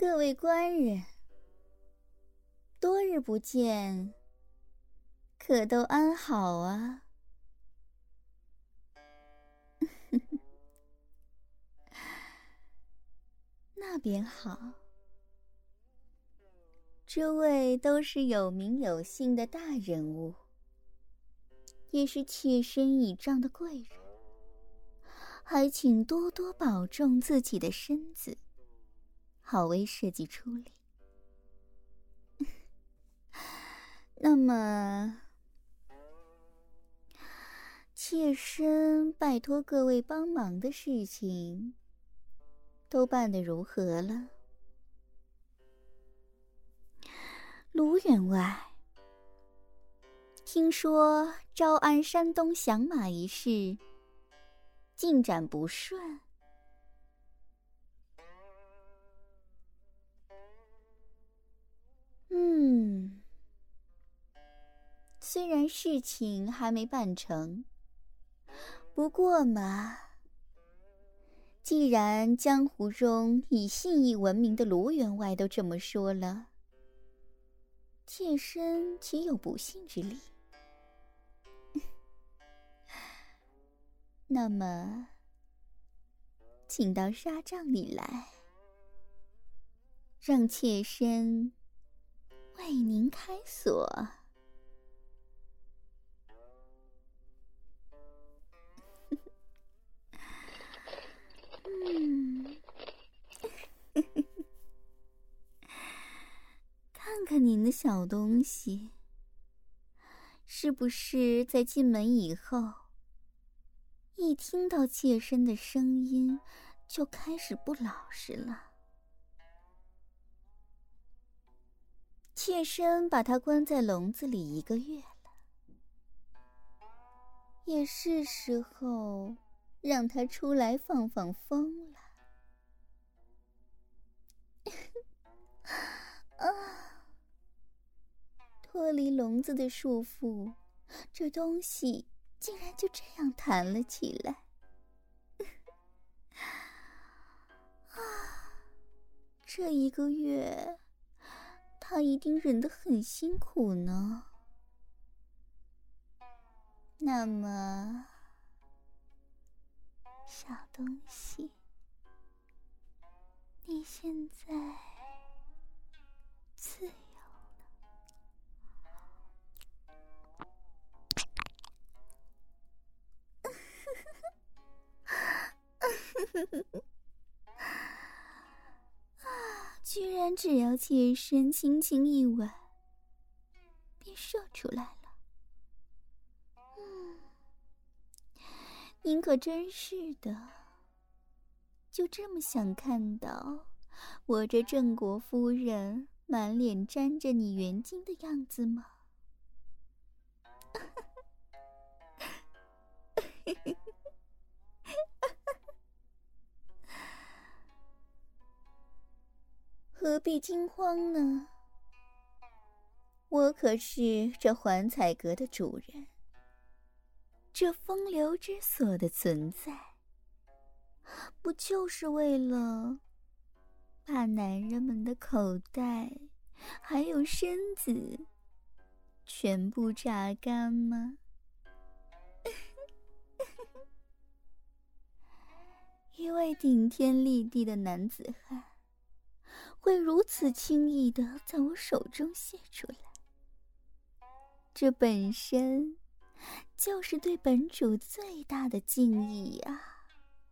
各位官人，多日不见，可都安好啊？那便好。这位都是有名有姓的大人物，也是妾身倚仗的贵人，还请多多保重自己的身子，好为社稷出力。那么，妾身拜托各位帮忙的事情，都办得如何了？卢员外，听说招安山东降马一事进展不顺。虽然事情还没办成，不过嘛，既然江湖中以信义闻名的卢员外都这么说了，妾身岂有不信之理？那么，请到纱帐里来，让妾身为您开锁。看看您的小东西，是不是在进门以后，一听到妾身的声音就开始不老实了？妾身把他关在笼子里1个月了，也是时候让他出来放放风了。脱离笼子的束缚，这东西竟然就这样弹了起来。这1个月，他一定忍得很辛苦呢。那么，小东西，你现在自由居然只要妾身轻轻一吻，便射出来了。您可真是的，就这么想看到我这郑国夫人满脸沾着你原精的样子吗？何必惊慌呢？我可是这环彩阁的主人，这风流之所的存在，不就是为了把男人们的口袋还有身子全部榨干吗？一位顶天立地的男子汉会如此轻易地在我手中泄出来，这本身就是对本主最大的敬意啊！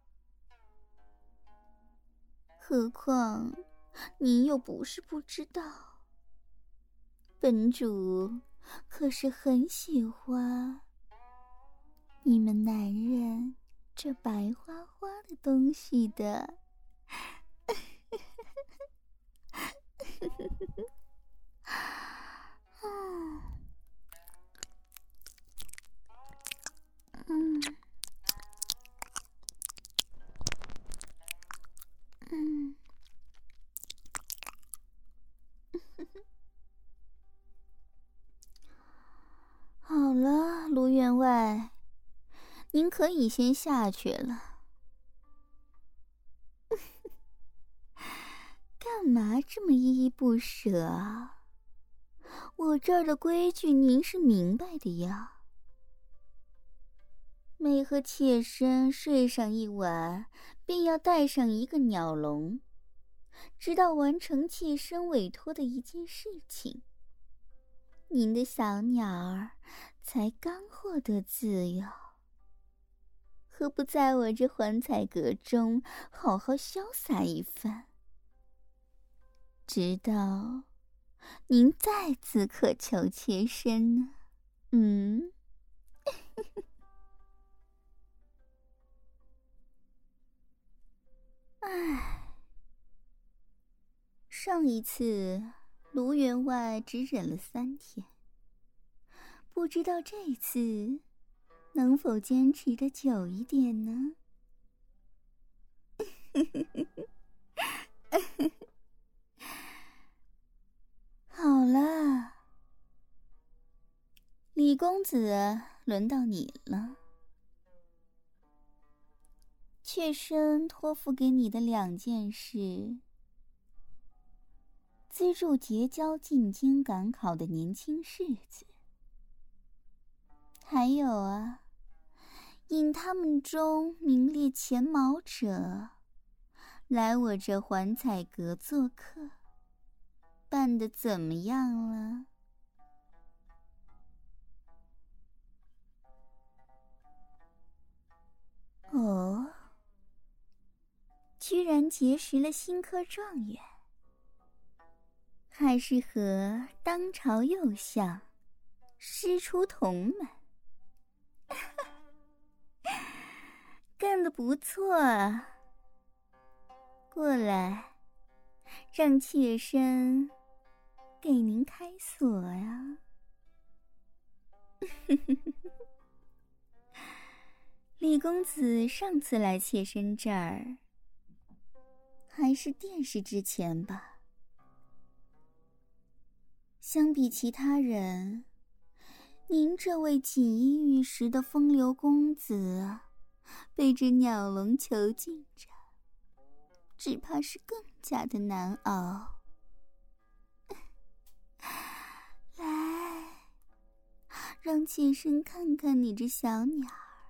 何况您又不是不知道，本主可是很喜欢你们男人这白花花的东西的。好了，卢员外，您可以先下去了。干干嘛这么依依不舍啊？我这儿的规矩您是明白的呀。每和妾身睡上一晚，便要带上一个鸟笼，直到完成妾身委托的一件事情，您的小鸟儿才刚获得自由。何不在我这环彩阁中好好潇洒一番，直到您再次渴求妾身呢？唉，上一次卢员外只忍了3天，不知道这次能否坚持得久一点呢？好了，李公子，轮到你了。妾身托付给你的2件事：资助结交进京赶考的年轻士子，还有引他们中名列前茅者来我这环彩阁做客，办得怎么样了？哦，居然结识了新科状元，还是和当朝右相师出同门。干得不错啊！过来，让妾身给您开锁呀。李公子上次来妾身这儿，还是殿试之前吧。相比其他人，您这位锦衣玉食的风流公子被这鸟笼囚禁着，只怕是更加的难熬。来，让妾身看看你这小鸟儿，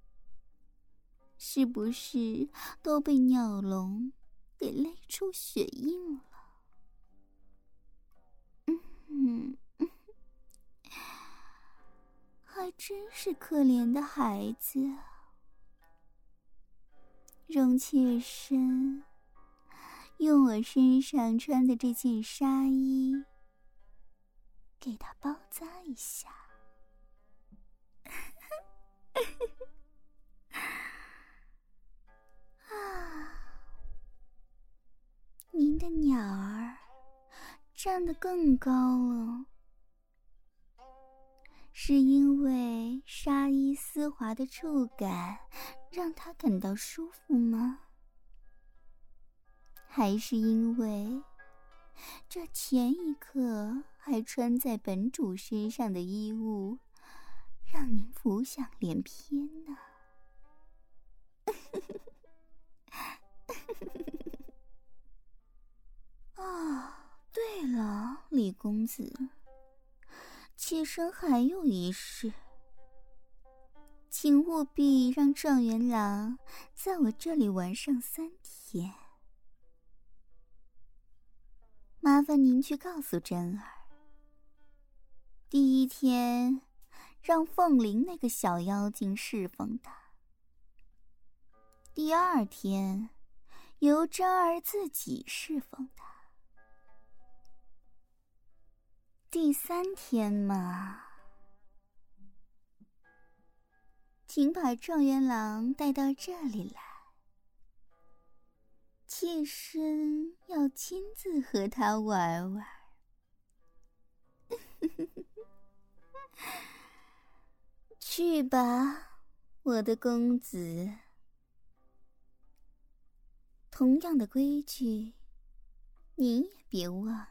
是不是都被鸟笼给勒出血印了？还真是可怜的孩子啊！容妾身用我身上穿的这件纱衣给他包扎一下。您的鸟儿站得更高了，是因为纱衣丝滑的触感让他感到舒服吗？还是因为这前一刻还穿在本主身上的衣物让您浮想联翩呢？对了，李公子，妾身还有一事，请务必让状元郎在我这里玩上3天。麻烦您去告诉真儿，第1天让凤玲那个小妖精侍奉他，第2天由真儿自己侍奉他，第3天嘛，请把状元郎带到这里来，妾身要亲自和他玩玩。去吧，我的公子。同样的规矩，您也别忘了。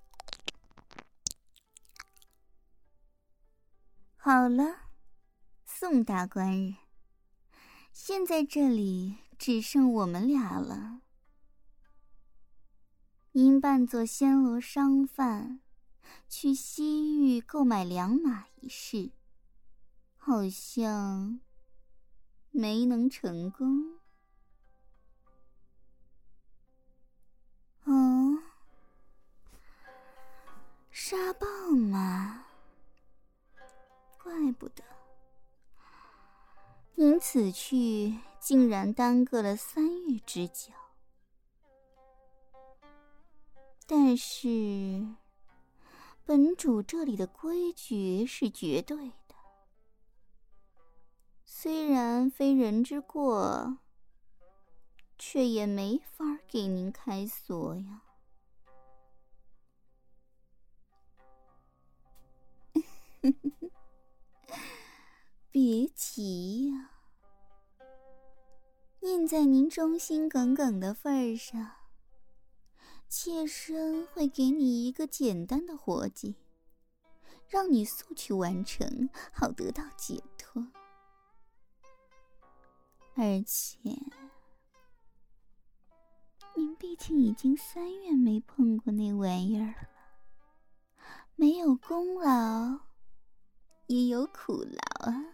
好了宋大官人，现在这里只剩我们俩了。您扮作暹罗商贩，去西域购买良马一事，好像没能成功。哦，沙暴嘛，怪不得您此去竟然耽搁了3月之久。但是本主这里的规矩是绝对的，虽然非人之过，却也没法给您开锁呀。别急呀，念在您忠心耿耿的份上，妾身会给你一个简单的活计，让你速去完成，好得到解脱。而且您毕竟已经3月没碰过那玩意儿了，没有功劳也有苦劳啊。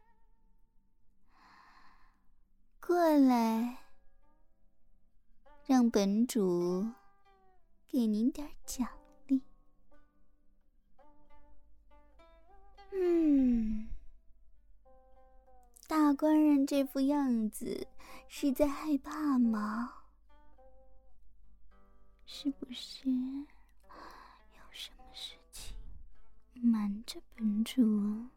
过来，让本主给您点奖励。大官人这副样子是在害怕吗？是不是有什么事情瞒着本主啊？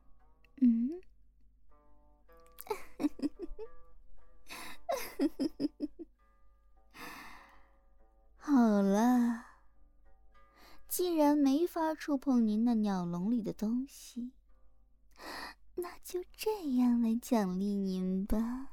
好了，既然没法触碰您那鸟笼里的东西，那就这样来奖励您吧。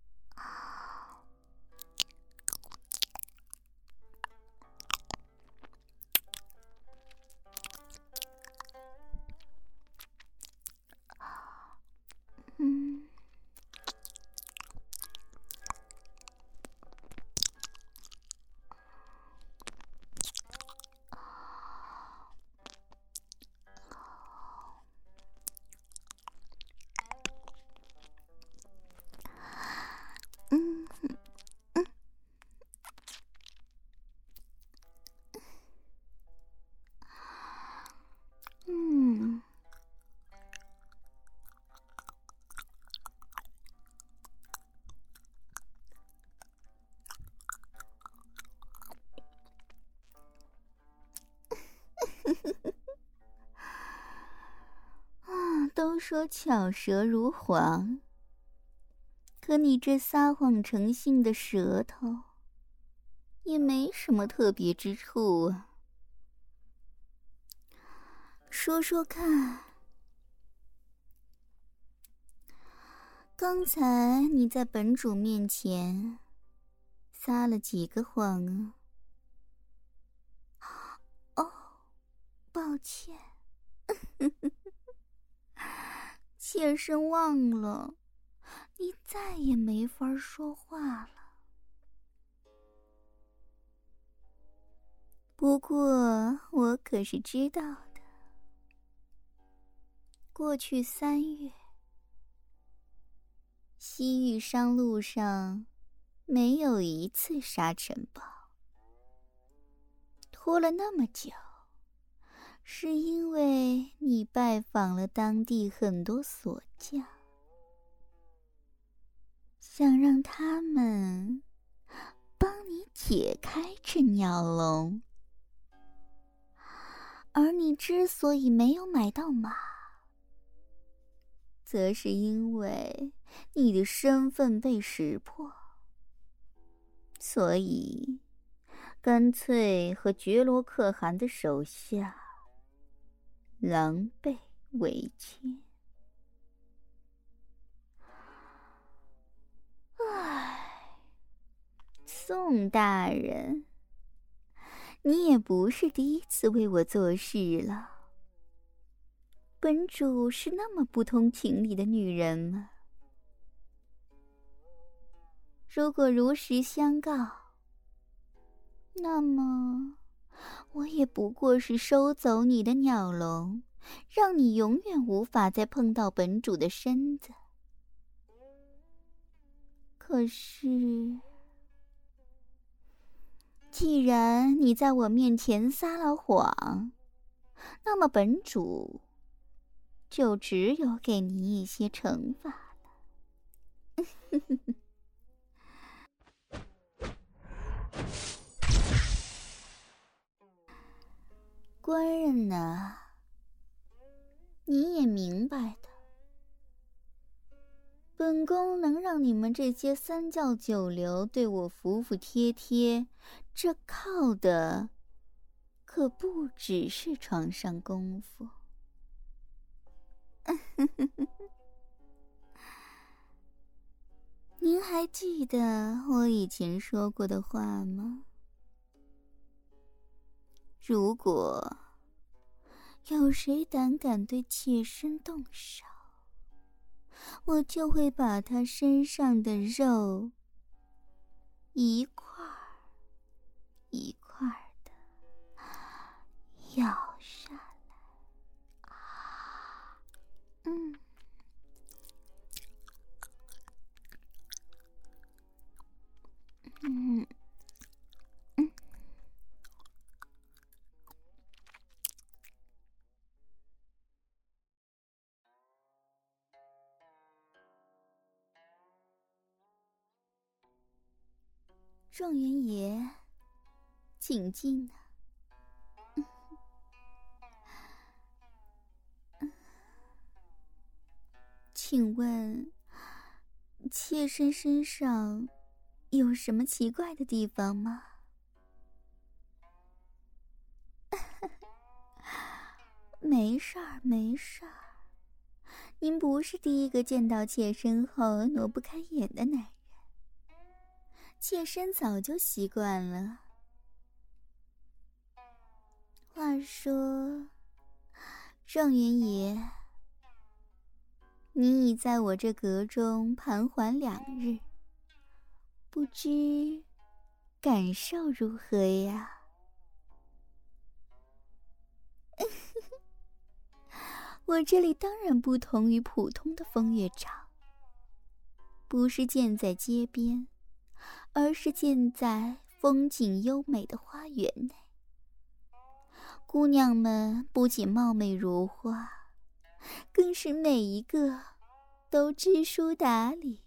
都说巧舌如簧，可你这撒谎成性的舌头也没什么特别之处啊。说说看，刚才你在本主面前撒了几个谎啊？哦，抱歉，妾身忘了，你再也没法说话了。不过我可是知道的，过去3月，西域商路上没有一次沙尘暴，拖了那么久，是因为你拜访了当地很多锁匠，想让他们帮你解开这鸟笼。而你之所以没有买到马，则是因为你的身份被识破，所以干脆和觉罗可汗的手下狼狈为奸。唉，宋大人，你也不是第一次为我做事了。 本主是那么不通情理的女人吗？如果如实相告，那么我也不过是收走你的鸟笼，让你永远无法再碰到本主的身子。可是，既然你在我面前撒了谎，那么本主就只有给你一些惩罚了。官人呐，你也明白的，本宫能让你们这些三教九流对我服服帖帖，这靠的可不只是床上功夫。您还记得我以前说过的话吗？如果有谁胆敢对妾身动手，我就会把他身上的肉一块一块的咬下来。嗯。嗯嗯。状元爷，请进啊。请问，妾身身上有什么奇怪的地方吗？没事儿，没事儿。您不是第一个见到妾身后挪不开眼的男人，妾身早就习惯了。话说，状元爷，你已在我这阁中盘桓2日，不知感受如何呀？我这里当然不同于普通的风月场，不是建在街边，而是建在风景优美的花园内。姑娘们不仅貌美如花，更是每一个都知书达理。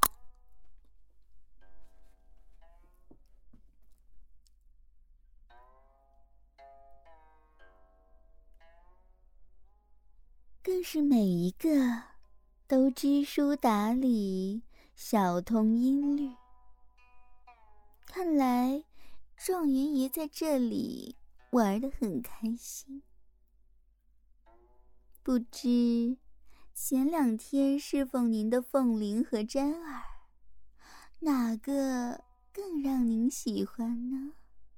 更是每一个都知书达理，小通音律。看来状元爷在这里玩得很开心。不知前2天侍奉您的凤翎和瞻儿，哪个更让您喜欢呢？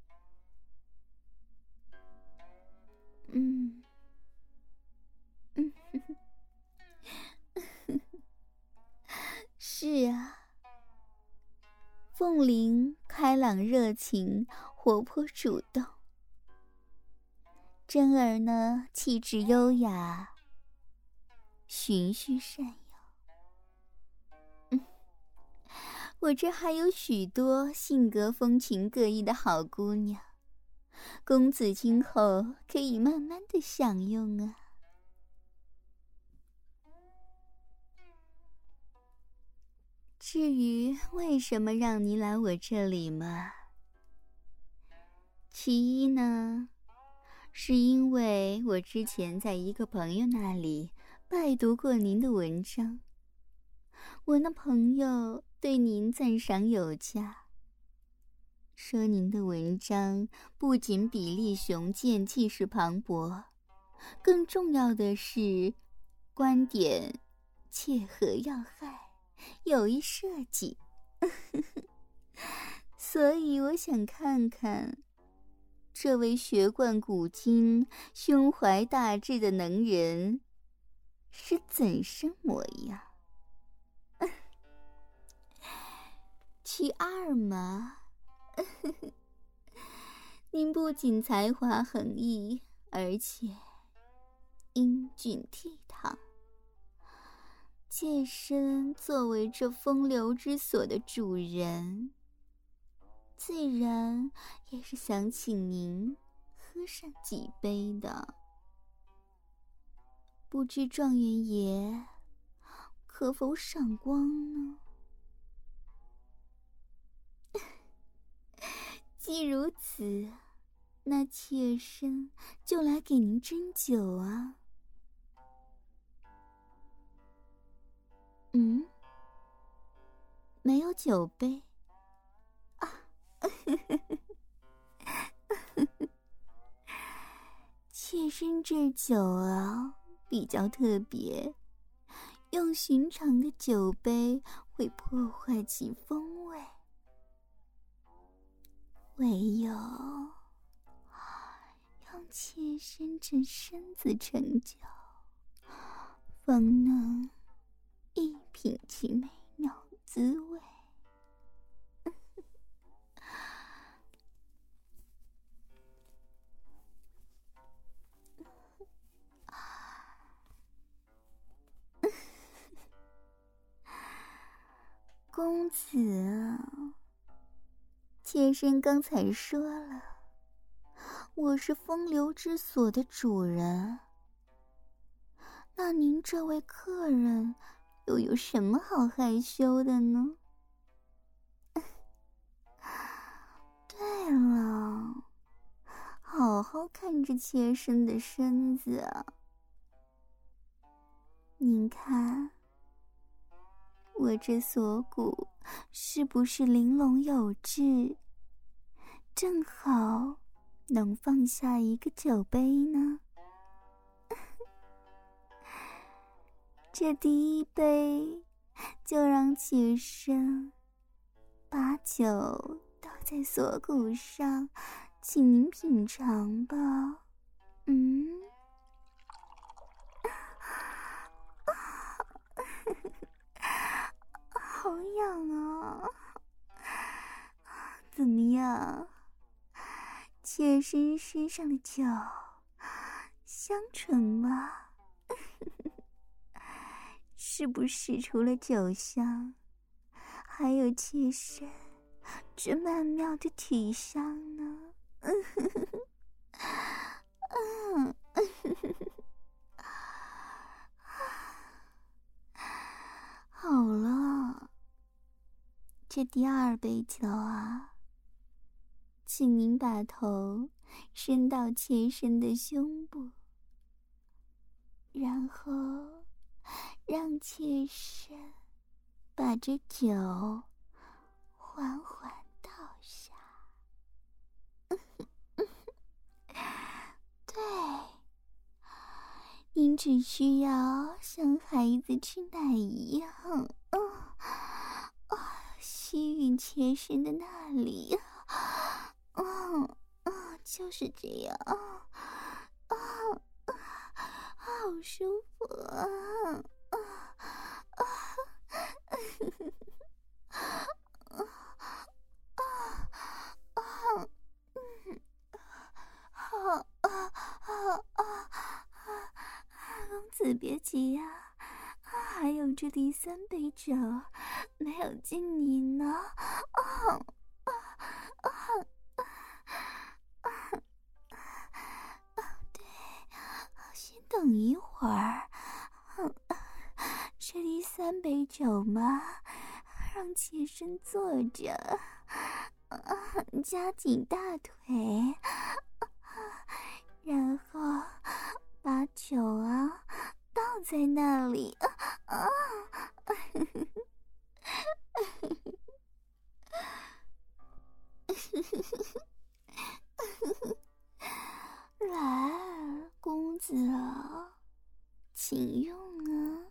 是啊，凤翎开朗热情，活泼主动；真儿呢，气质优雅，循序善诱。我这还有许多性格风情各异的好姑娘，公子今后可以慢慢的享用啊。至于为什么让你来我这里嘛，其一呢，是因为我之前在一个朋友那里拜读过您的文章，我那朋友对您赞赏有加，说您的文章不仅笔力雄健，气势磅礴，更重要的是观点切合要害，有意设计。所以我想看看这位学贯古今、胸怀大志的能人是怎生模样？其二嘛，您不仅才华横溢，而且英俊倜傥。妾身作为这风流之所的主人，自然也是想请您喝上几杯的。不知状元爷可否赏光呢？既如此，那妾身就来给您斟酒啊。没有酒杯啊？妾身这酒啊比较特别，用寻常的酒杯会破坏其风味，唯有用妾身这身子盛酒，方能一品其美妙滋味。公子啊，妾身刚才说了，我是风流之所的主人，那您这位客人又有什么好害羞的呢？对了，好好看着妾身的身子啊，您看我这锁骨是不是玲珑有致，正好能放下一个酒杯呢？这第一杯就让妾身把酒倒在锁骨上，请您品尝吧。好痒啊！怎么样？妾身身上的酒香醇吗？是不是除了酒香，还有妾身这曼妙的体香呢？好了，这第二杯酒啊，请您把头伸到妾身的胸部，然后让妾身把这酒缓缓倒下。对，您只需要像孩子吃奶一样，吸吮妾身的那里，就是这样，好舒服啊！公子别急呀，还有这第三杯酒没有敬您呢。对，先等一会儿。这第三杯酒嘛，让妾身坐着，夹紧大腿，然后把酒啊倒在那里。来，公子啊，请用啊。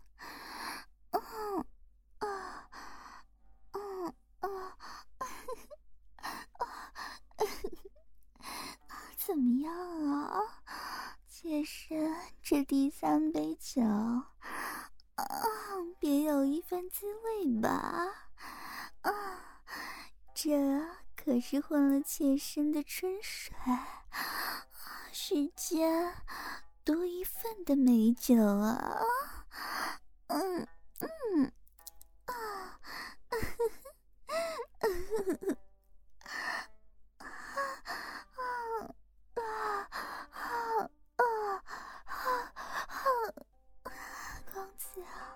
怎么样啊？妾身这第3杯酒，别有一番滋味吧？这可是混了妾身的春水，世间多一份的美酒啊！公子啊，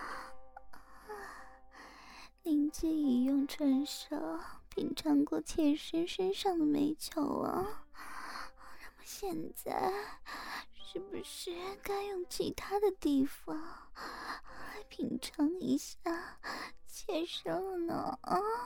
您这已用纯手品尝过妾身身上的美酒啊，那么现在是不是该用其他的地方来品尝一下妾身了呢？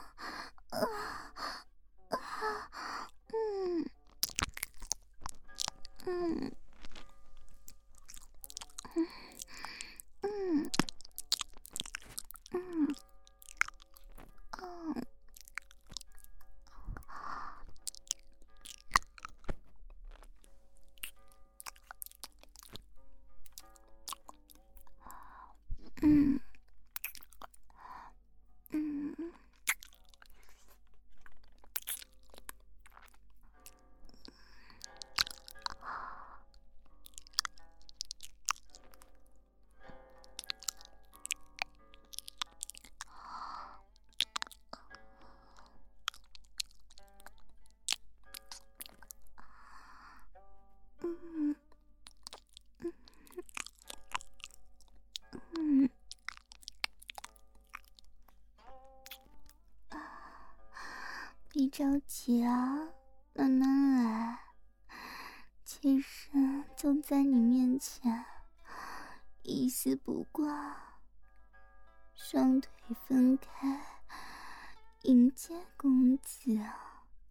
别着急啊，慢慢来。妾身就在你面前，一丝不挂，双腿分开，迎接公子啊！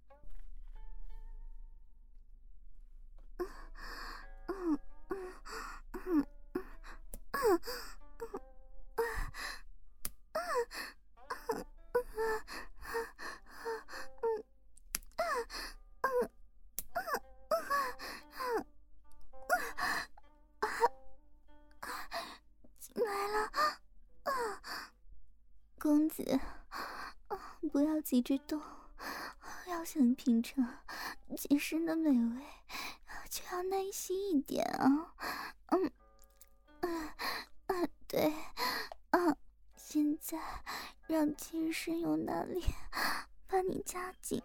公子，不要急着动，要想品尝妾身的美味，就要耐心一点啊！对，现在让妾身用那里把你夹紧，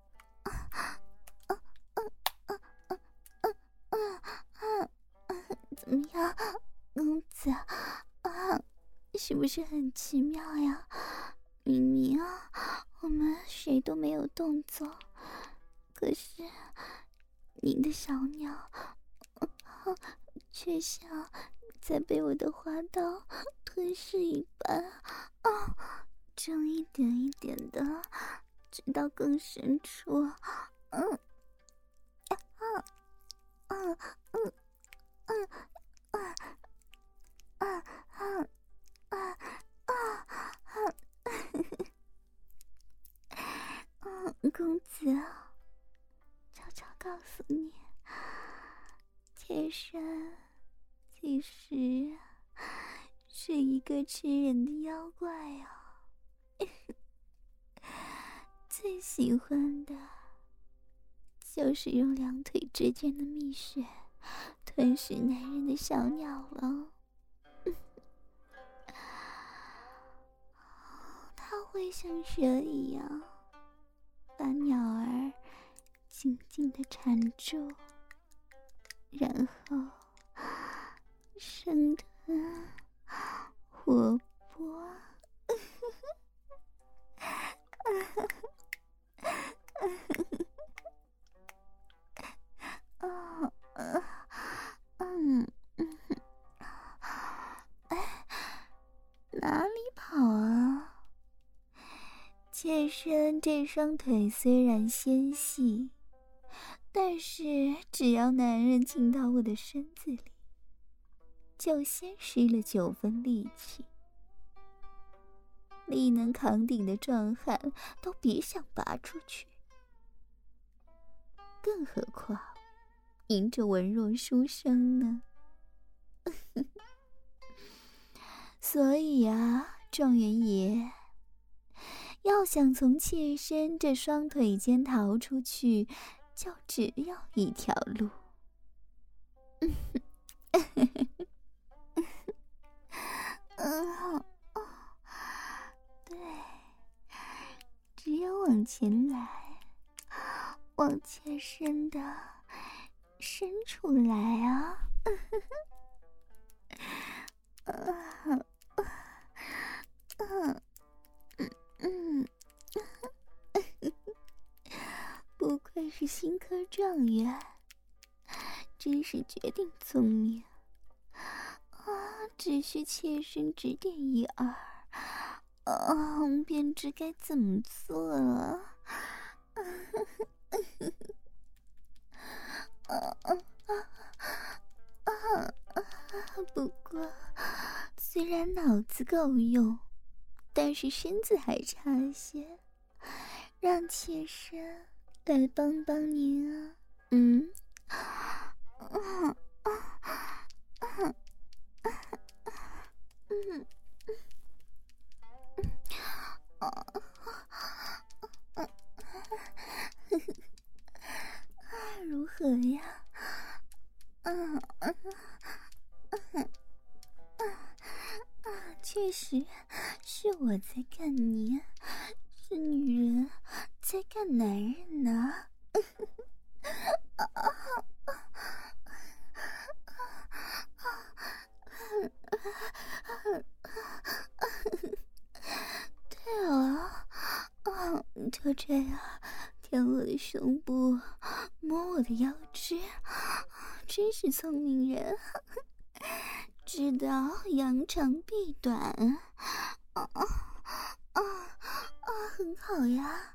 怎么样，公子是不是很奇妙呀？明明我们谁都没有动作，可是你的小鸟却像在被我的花刀吞噬一般正一点一点的直到更深处。公子，悄悄告诉你，妾身其实是一个吃人的妖怪啊！最喜欢的就是用两腿之间的蜜穴吞噬男人的小鸟了。它会像蛇一样把鸟儿紧紧地缠住，然后生吞活剥。哪里跑啊？妾身这双腿虽然纤细，但是只要男人进到我的身子里，就先失了9分力气，力能扛鼎的壮汉都别想拔出去，更何况迎着文弱书生呢？ 所以啊，状元爷，要想从妾身这双腿间逃出去，就只有一条路。对，只有往前来，往妾身的伸出来啊！不愧是新科状元，真是绝顶聪明啊！只需妾身指点一二，便知该怎么做了。不过，虽然脑子够用，但是身子还差些，让妾身来帮帮您啊！如何呀？确实是我在干你，是女人在干男人呢。对啊，就这样舔我的胸部，摸我的腰肢，真是聪明人，知道扬长避短。很好呀。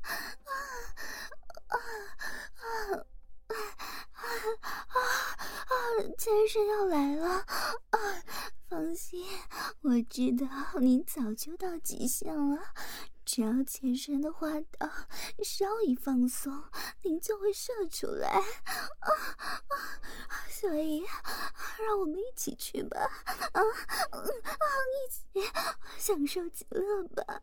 妾身要来了，放心，我知道您早就到极限了，只要妾身的花道稍一放松，您就会射出来。所以，让我们一起去吧，一起享受极乐吧，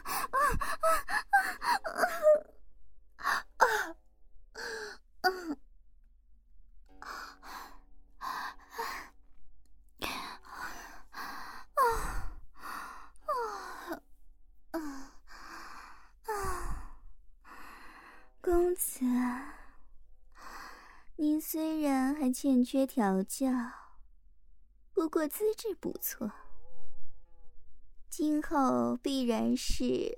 公子，您虽然还欠缺调教，不过资质不错，今后必然是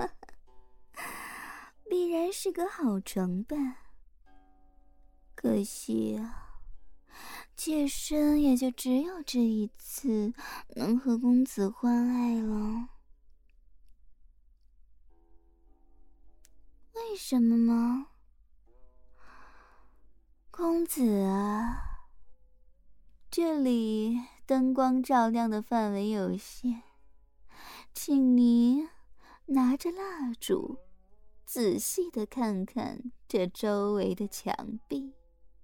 个好床伴。可惜啊，妾身也就只有这一次能和公子欢爱了。为什么吗？公子啊，这里灯光照亮的范围有限，请您拿着蜡烛仔细地看看这周围的墙壁。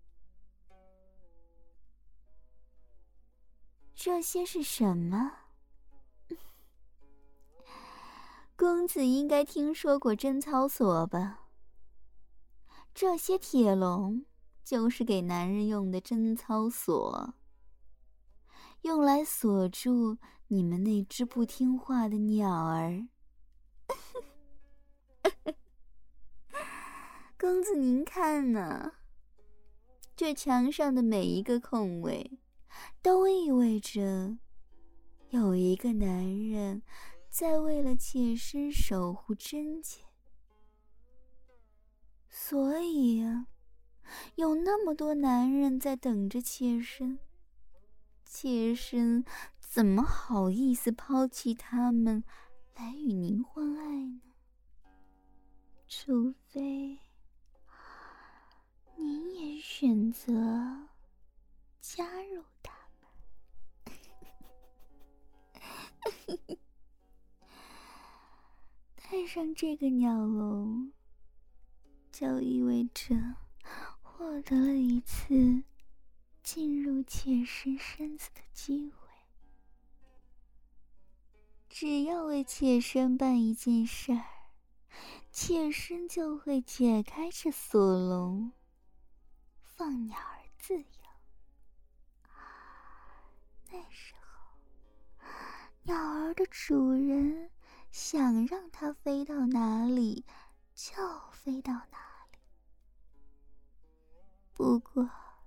这些是什么？公子应该听说过贞操锁吧？这些铁笼就是给男人用的贞操锁，用来锁住你们那只不听话的鸟儿。公子您看呢，这墙上的每一个空位都意味着有一个男人在为了妾身守护贞洁。所以啊，有那么多男人在等着妾身，妾身怎么好意思抛弃他们来与您欢爱呢？除非您也选择加入他们。戴上这个鸟笼，就意味着获得了一次进入妾身身子的机会。只要为妾身办一件事儿，妾身就会解开这锁笼，放鸟儿自由。那时候，鸟儿的主人想让它飞到哪里就飞到哪里。不过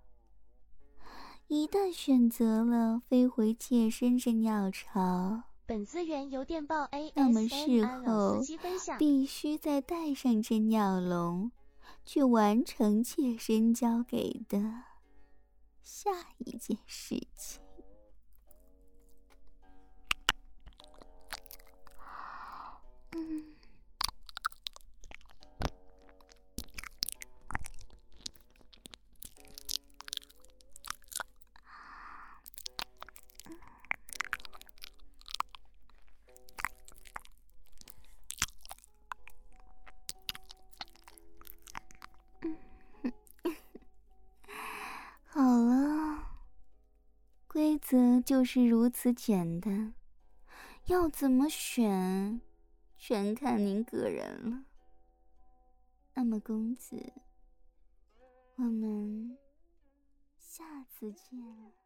一旦选择了飞回妾身这鸟巢， 本资源由电报那么事 ASMR 老后司机分享。 必须再带上这鸟笼，去完成妾身交给的下一件事情。好了，规则就是如此简单，要怎么选，全看您个人了。那么公子，我们下次见。